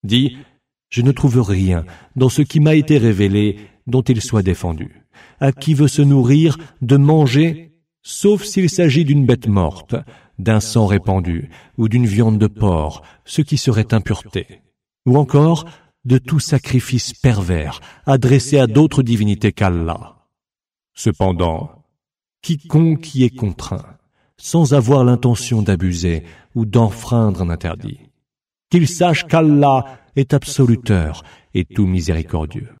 Dis, je ne trouve rien dans ce qui m'a été révélé dont il soit défendu. À qui veut se nourrir, de manger, sauf s'il s'agit d'une bête morte, d'un sang répandu, ou d'une viande de porc, ce qui serait impureté, ou encore de tout sacrifice pervers adressé à d'autres divinités qu'Allah. Cependant, quiconque y est contraint, sans avoir l'intention d'abuser ou d'enfreindre un interdit, qu'il sache qu'Allah est absoluteur et tout miséricordieux.